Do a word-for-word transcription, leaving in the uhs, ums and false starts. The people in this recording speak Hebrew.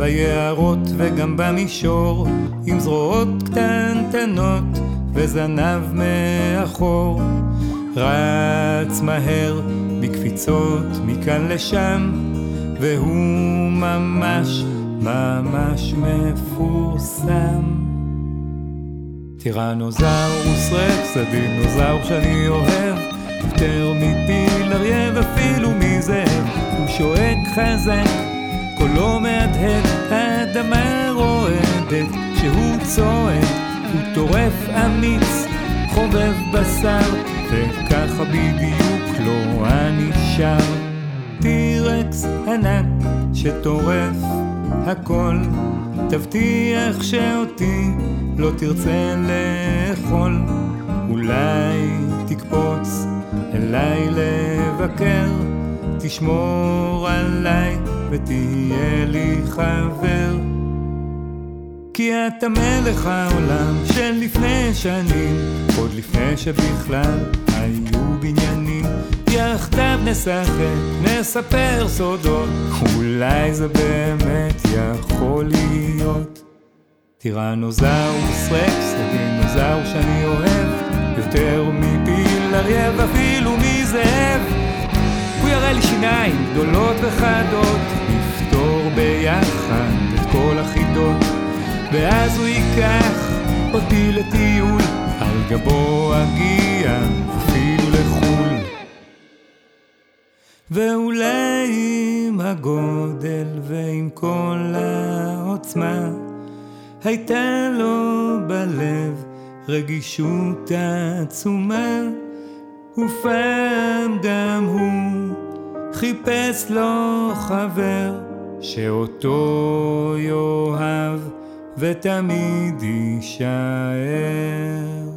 ביערות וגם במישור, עם זרועות קטנטנות וזנב מאחור. רץ מהר בקפיצות מכאן לשם, והוא ממש ממש מפורסם. טירנוזאורוס רקס, הדינוזאור שאני אוהב יותר מפיל אריה ואפילו מזאב. הוא שואג חזק, קולו מהדהד, האדמה רועדת כשהוא צועד. הוא טורף אמיץ, חובב בשר, וככה בדיוק לא הנשאר. טירקס ענק שטורף הכל, תבטיח שאותי לא תרצה לאכול. אולי תקפוץ אליי לבקר, תשמור עליי ותהיה לי חבר. כי אתה מלך העולם של לפני שנים, עוד לפני שבכלל היו בניינים. יחדיו נשחק, נספר סודות, אולי זה באמת יכול להיות. טירנוזאורוס רקס, הדינוזאור שאני אוהב יותר מפיל אריה ואפילו מזאב. הוא יראה לי שיניים גדולות וחדות, נפתור ביחד את כל החידות. ואז הוא ייקח אותי לטיול, על גבו אגיע אפילו לחול. ואולי עם הגודל ועם כל העוצמה, הייתה לו בלב רגישות עצומה. ופעם גם הוא חיפש לו חבר, שאותו יאהב ותמיד יישאר.